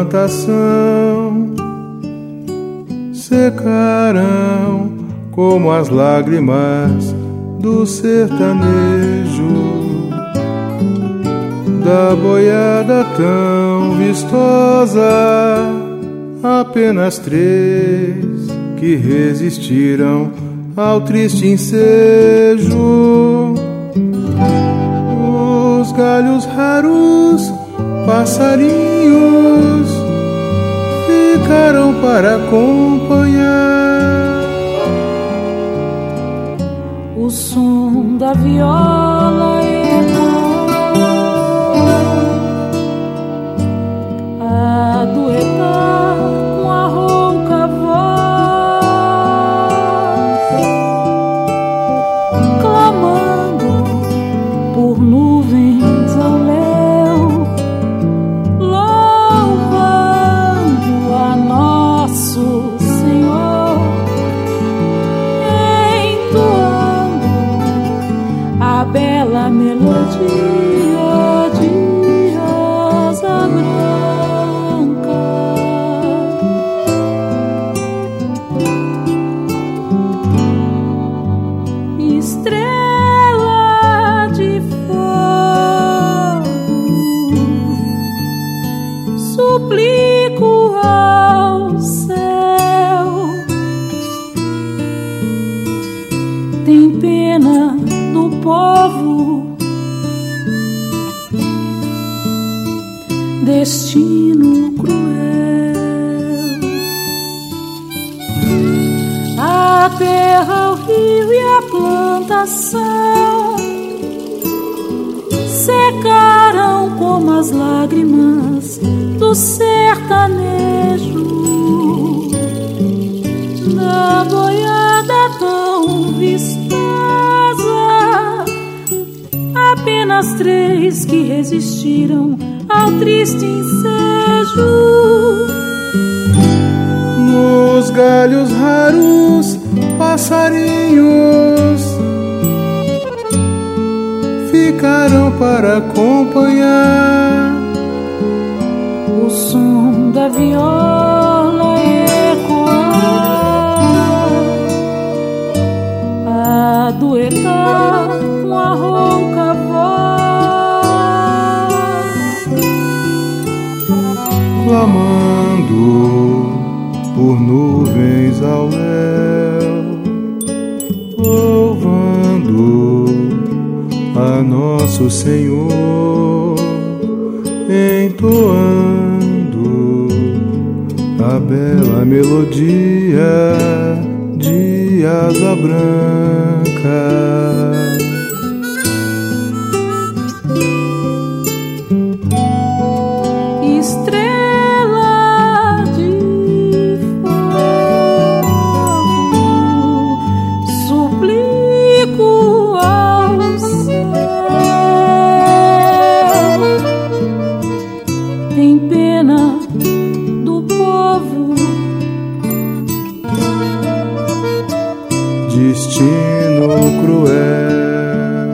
plantação secarão como as lágrimas do sertanejo, da boiada tão vistosa. Apenas 3 que resistiram ao triste ensejo. Os galhos raros, passarinhos, ficaram para acompanhar o som da viola a duetar com a rouca voz, clamando por nuvens ao léu, louvando a nosso Senhor, entoando a bela melodia de rosa branca. Estrela de fogo, suplico ao céu, tem pena do povo, destino cruel. A terra, o rio e a plantação secaram como as lágrimas do sertanejo, da boiada tão vistosa. Apenas 3 que resistiram ao triste ensejo. Nos galhos raros, passarinhos ficaram para acompanhar o som da viola ecoar, a duetar com a rouca voz, clamando por nuvens ao léu, louvando a nosso Senhor, entoando a bela melodia de asa branca. Destino cruel.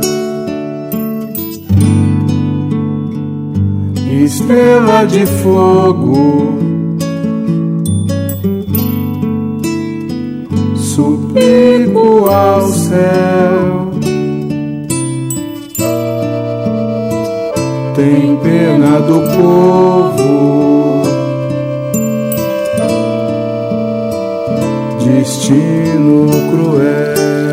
Estrela de fogo, suplico ao céu, tem pena do povo, destino cruel.